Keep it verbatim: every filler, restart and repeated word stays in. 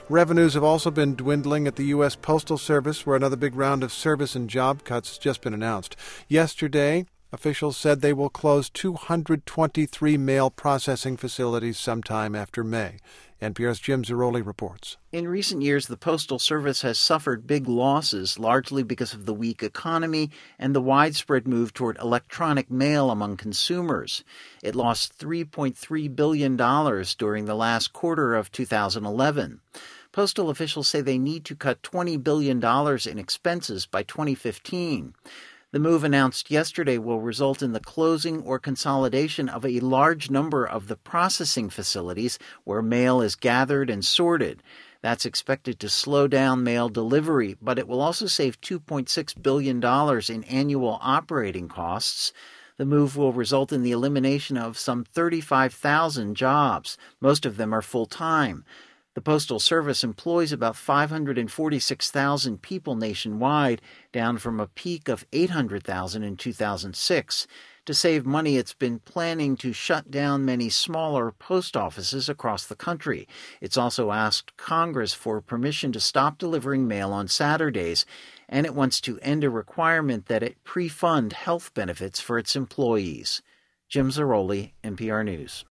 Revenues have also been dwindling at the U S. Postal Service, where another big round of service and job cuts has just been announced. Yesterday, officials said they will close two hundred twenty-three mail processing facilities sometime after May. N P R's Jim Zarroli reports. In recent years, the Postal Service has suffered big losses, largely because of the weak economy and the widespread move toward electronic mail among consumers. It lost three point three billion dollars during the last quarter of two thousand eleven. Postal officials say they need to cut twenty billion dollars in expenses by twenty fifteen. The move announced yesterday will result in the closing or consolidation of a large number of the processing facilities where mail is gathered and sorted. That's expected to slow down mail delivery, but it will also save two point six billion dollars in annual operating costs. The move will result in the elimination of some thirty-five thousand jobs. Most of them are full-time. The Postal Service employs about five hundred forty-six thousand people nationwide, down from a peak of eight hundred thousand in two thousand six. To save money, it's been planning to shut down many smaller post offices across the country. It's also asked Congress for permission to stop delivering mail on Saturdays, and it wants to end a requirement that it pre-fund health benefits for its employees. Jim Zarroli, N P R News.